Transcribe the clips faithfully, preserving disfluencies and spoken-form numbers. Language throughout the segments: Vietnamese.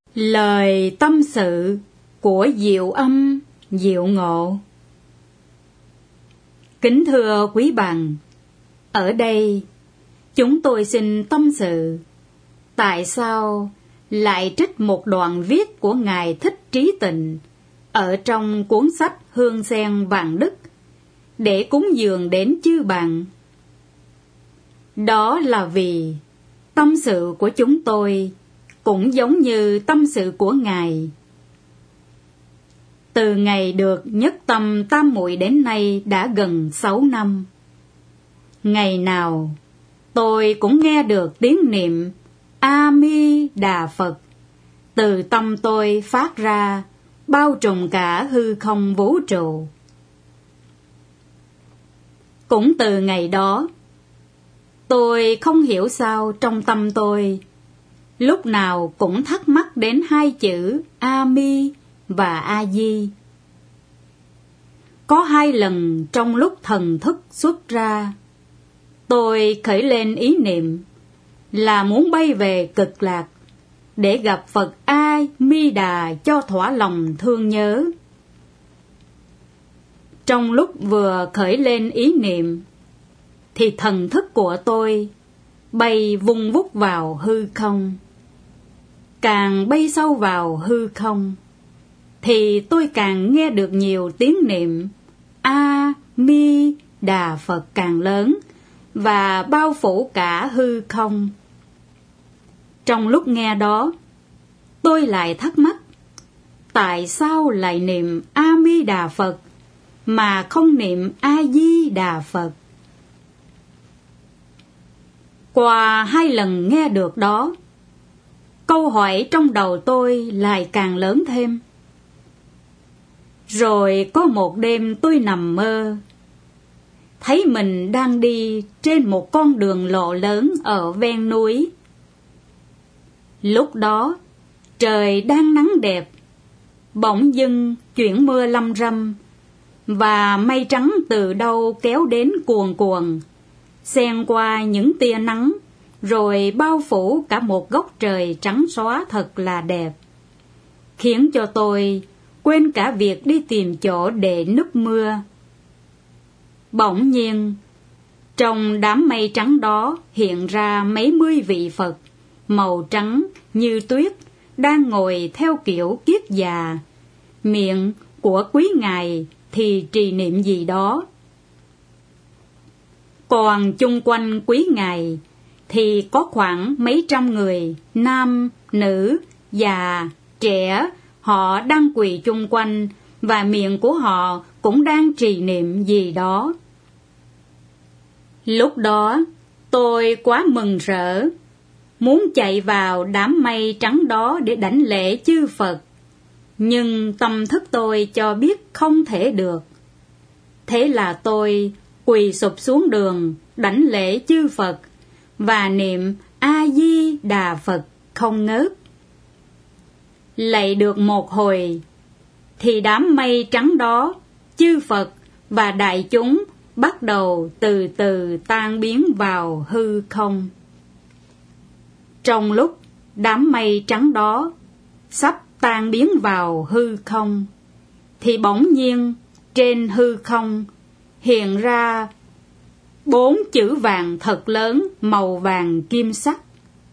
Lời tâm sự của Diệu Âm, Diệu Ngộ. Kính thưa quý bạn, ở đây chúng tôi xin tâm sự tại sao lại trích một đoạn viết của Ngài Thích Trí Tịnh ở trong cuốn sách Hương Sen Vạn Đức để cúng dường đến chư bạn. Đó là vì tâm sự của chúng tôi cũng giống như tâm sự của Ngài. Từ ngày được nhất tâm tam muội đến nay đã gần sáu năm. Ngày nào tôi cũng nghe được tiếng niệm A Mi Đà Phật từ tâm tôi phát ra, bao trùm cả hư không vũ trụ. Cũng từ ngày đó, tôi không hiểu sao trong tâm tôi lúc nào cũng thắc mắc đến hai chữ A Mi và A Di. Có hai lần trong lúc thần thức xuất ra, tôi khởi lên ý niệm là muốn bay về Cực Lạc để gặp Phật A Mi Đà cho thỏa lòng thương nhớ. Trong lúc vừa khởi lên ý niệm thì thần thức của tôi bay vung vút vào hư không. Càng bay sâu vào hư không thì tôi càng nghe được nhiều tiếng niệm A Mi Đà Phật càng lớn và bao phủ cả hư không. Trong lúc nghe đó, tôi lại thắc mắc, tại sao lại niệm A Mi Đà Phật mà không niệm A Di Đà Phật? Qua hai lần nghe được đó, câu hỏi trong đầu tôi lại càng lớn thêm. Rồi có một đêm tôi nằm mơ, thấy mình đang đi trên một con đường lộ lớn ở ven núi. Lúc đó, trời đang nắng đẹp, bỗng dưng chuyển mưa lâm râm, và mây trắng từ đâu kéo đến cuồn cuộn, xen qua những tia nắng, rồi bao phủ cả một góc trời trắng xóa thật là đẹp, khiến cho tôi quên cả việc đi tìm chỗ để núp mưa. Bỗng nhiên, trong đám mây trắng đó hiện ra mấy mươi vị Phật, màu trắng như tuyết, đang ngồi theo kiểu kiết già. Miệng của quý ngài thì trì niệm gì đó. Còn chung quanh quý ngài thì có khoảng mấy trăm người, nam, nữ, già, trẻ, họ đang quỳ chung quanh, và miệng của họ cũng đang trì niệm gì đó. Lúc đó, tôi quá mừng rỡ, muốn chạy vào đám mây trắng đó để đảnh lễ chư Phật, nhưng tâm thức tôi cho biết không thể được. Thế là tôi quỳ sụp xuống đường đảnh lễ chư Phật và niệm A Di Đà Phật không ngớt. Lạy được một hồi thì đám mây trắng đó, chư Phật và đại chúng bắt đầu từ từ tan biến vào hư không. Trong lúc đám mây trắng đó sắp tan biến vào hư không thì bỗng nhiên trên hư không hiện ra bốn chữ vàng thật lớn màu vàng kim sắc.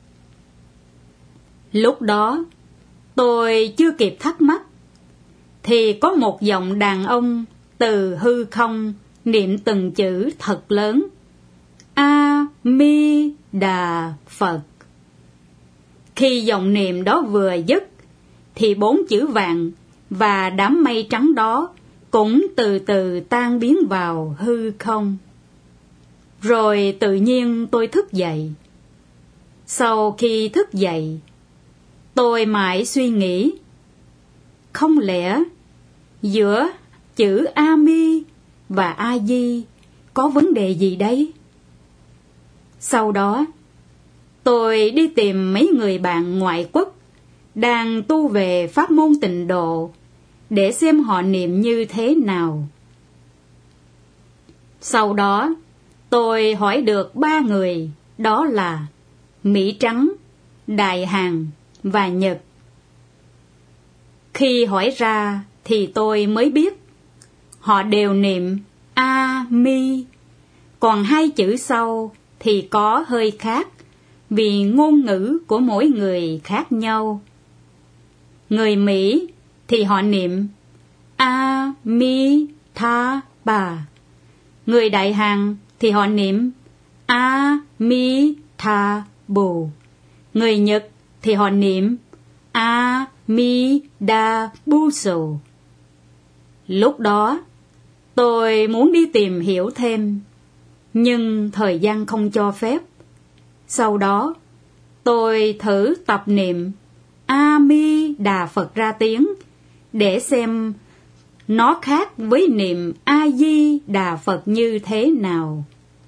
Lúc đó tôi chưa kịp thắc mắc thì có một giọng đàn ông từ hư không niệm từng chữ thật lớn A Mi Đà Phật. Khi giọng niệm đó vừa dứt thì bốn chữ vàng và đám mây trắng đó cũng từ từ tan biến vào hư không. Rồi tự nhiên tôi thức dậy. Sau khi thức dậy, tôi mãi suy nghĩ, không lẽ giữa chữ A Mi và A Di có vấn đề gì đấy? Sau đó, tôi đi tìm mấy người bạn ngoại quốc đang tu về pháp môn tịnh độ để xem họ niệm như thế nào. Sau đó, tôi hỏi được ba người, đó là Mỹ Trắng, Đại Hàn và Nhật. Khi hỏi ra thì tôi mới biết họ đều niệm A Mi, còn hai chữ sau thì có hơi khác vì ngôn ngữ của mỗi người khác nhau. Người Mỹ thì họ niệm A Mi Tha Bà, người Đại Hàn thì họ niệm A Mi Tha Bồ, người Nhật thì họ niệm A Mi Da Bu Sồ. Lúc đó tôi muốn đi tìm hiểu thêm, nhưng thời gian không cho phép. Sau đó tôi thử tập niệm A Mi Đà Phật ra tiếng để xem nó khác với niệm A Di Đà Phật như thế nào.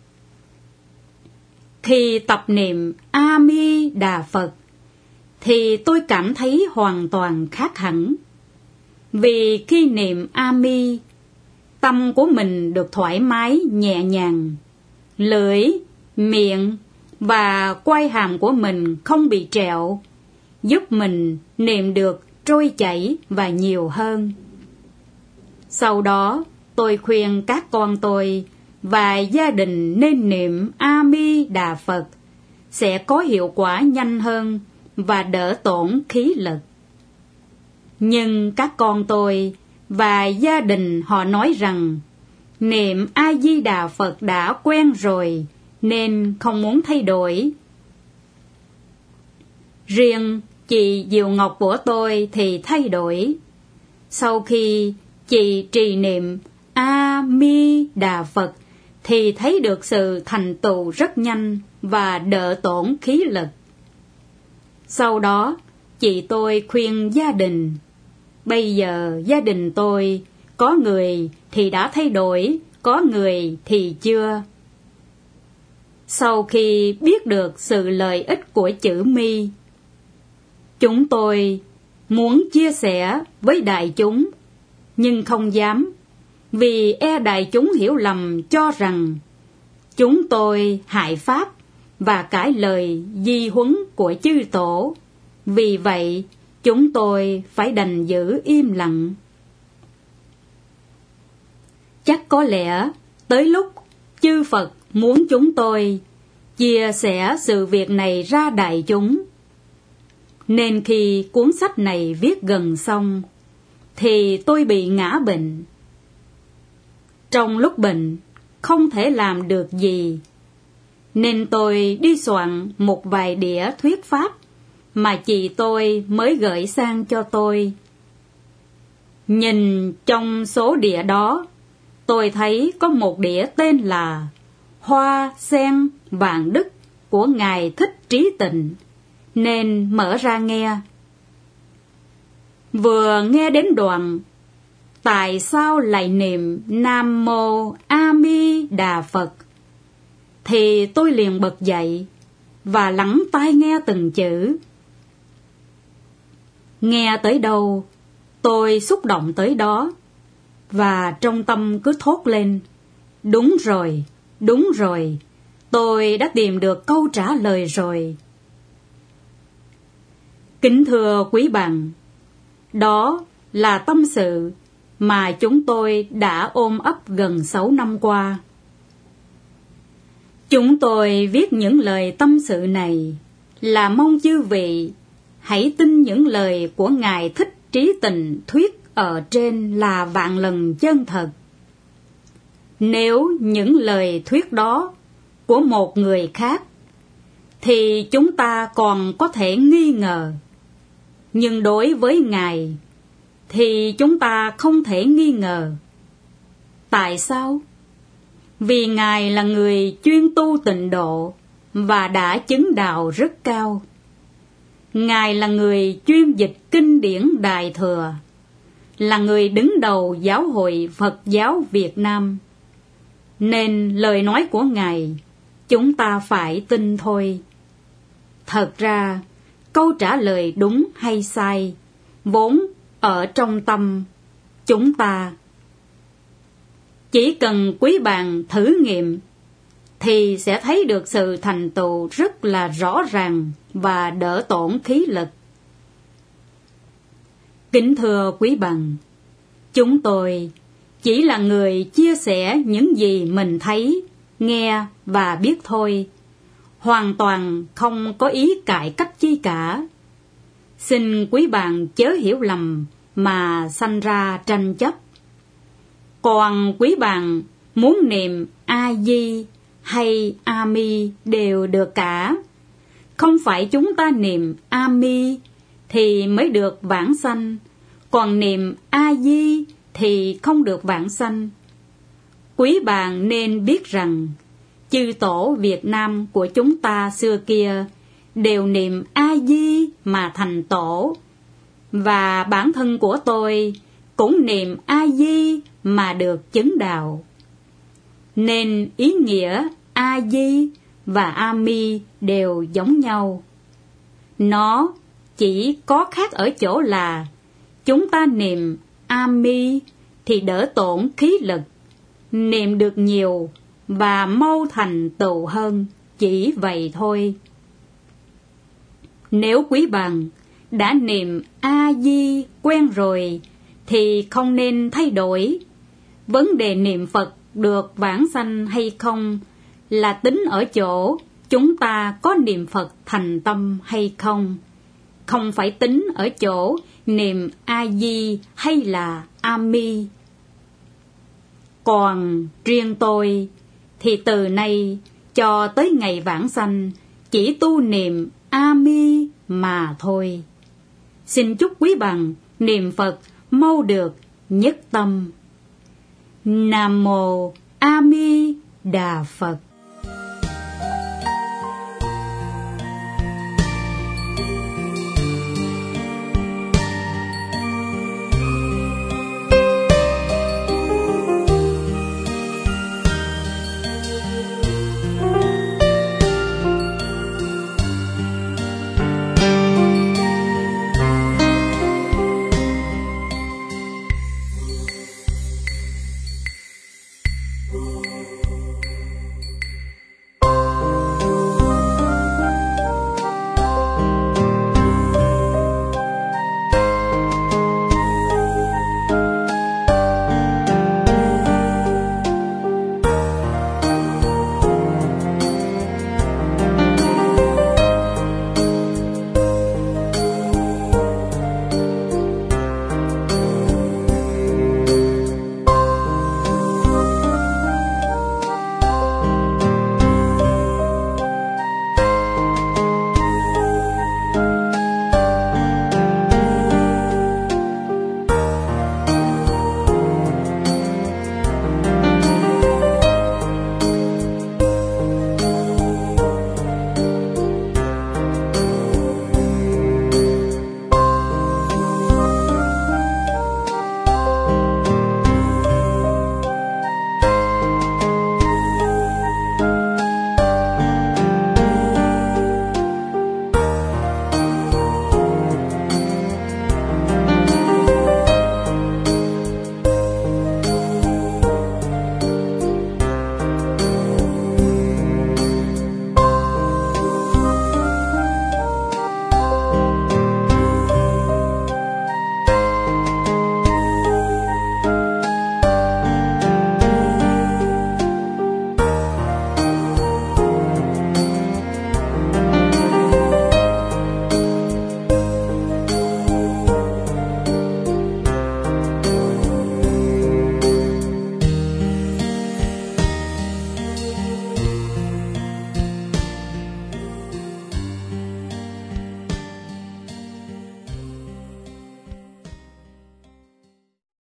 Khi tập niệm A Mi Đà Phật thì tôi cảm thấy hoàn toàn khác hẳn. Vì khi niệm A Mi, tâm của mình được thoải mái nhẹ nhàng, lưỡi, miệng và quai hàm của mình không bị trẹo, giúp mình niệm được trôi chảy và nhiều hơn. Sau đó, tôi khuyên các con tôi và gia đình nên niệm A Mi Đà Phật, sẽ có hiệu quả nhanh hơn và đỡ tổn khí lực. Nhưng các con tôi và gia đình họ nói rằng niệm A Di Đà Phật đã quen rồi nên không muốn thay đổi. Riêng chị Diệu Ngọc của tôi thì thay đổi. Sau khi chị trì niệm A Mi Đà Phật thì thấy được sự thành tựu rất nhanh và đỡ tổn khí lực. Sau đó, chị tôi khuyên gia đình. Bây giờ gia đình tôi, có người thì đã thay đổi, có người thì chưa. Sau khi biết được sự lợi ích của chữ Mi, chúng tôi muốn chia sẻ với đại chúng, nhưng không dám, vì e đại chúng hiểu lầm cho rằng chúng tôi hại Pháp và cãi lời di huấn của chư tổ. Vì vậy, chúng tôi phải đành giữ im lặng. Chắc có lẽ tới lúc chư Phật muốn chúng tôi chia sẻ sự việc này ra đại chúng. Nên khi cuốn sách này viết gần xong, thì tôi bị ngã bệnh. Trong lúc bệnh, không thể làm được gì, nên tôi đi soạn một vài đĩa thuyết pháp mà chị tôi mới gửi sang cho tôi. Nhìn trong số đĩa đó, tôi thấy có một đĩa tên là Hoa Sen Vạn Đức của Ngài Thích Trí Tịnh, nên mở ra nghe. Vừa nghe đến đoạn tại sao lại niệm Nam Mô A Mi Đà Phật, thì tôi liền bật dậy và lắng tai nghe từng chữ. Nghe tới đâu, tôi xúc động tới đó, và trong tâm cứ thốt lên, đúng rồi, đúng rồi, tôi đã tìm được câu trả lời rồi. Kính thưa quý bạn, đó là tâm sự mà chúng tôi đã ôm ấp gần sáu năm qua. Chúng tôi viết những lời tâm sự này là mong chư vị hãy tin những lời của Ngài Thích Trí Tịnh thuyết ở trên là vạn lần chân thật. Nếu những lời thuyết đó của một người khác, thì chúng ta còn có thể nghi ngờ. Nhưng đối với Ngài, thì chúng ta không thể nghi ngờ. Tại sao? Vì Ngài là người chuyên tu tịnh độ và đã chứng đạo rất cao. Ngài là người chuyên dịch kinh điển Đại Thừa, là người đứng đầu Giáo hội Phật giáo Việt Nam. Nên lời nói của Ngài chúng ta phải tin thôi. Thật ra, câu trả lời đúng hay sai vốn ở trong tâm chúng ta. Chỉ cần quý bạn thử nghiệm thì sẽ thấy được sự thành tựu rất là rõ ràng và đỡ tổn khí lực. Kính thưa quý bằng, chúng tôi chỉ là người chia sẻ những gì mình thấy, nghe và biết thôi, hoàn toàn không có ý cải cách chi cả. Xin quý bạn chớ hiểu lầm mà sanh ra tranh chấp. Còn quý bạn muốn niệm A-di hay A-mi đều được cả. Không phải chúng ta niệm A-mi thì mới được vãng sanh, còn niệm A-di thì không được vãng sanh. Quý bạn nên biết rằng, chư tổ Việt Nam của chúng ta xưa kia đều niệm A-di mà thành tổ, và bản thân của tôi cũng niệm A-di mà chứng chứng đạo. Nên ý nghĩa A-di và A-mi đều giống nhau. Nó chỉ có khác ở chỗ là chúng ta niệm A-mi thì đỡ tổn khí lực, niệm được nhiều và mau thành tựu hơn, chỉ vậy thôi. Nếu quý bạn đã niệm A-di quen rồi thì không nên thay đổi. Vấn đề niệm Phật được vãng sanh hay không là tính ở chỗ chúng ta có niệm Phật thành tâm hay không, không phải tính ở chỗ niệm A-di hay là A-mi. Còn riêng tôi thì từ nay cho tới ngày vãng sanh chỉ tu niệm A-mi mà thôi. Xin chúc quý bằng niệm Phật mau được nhất tâm. Nam mô A Di Đà Phật.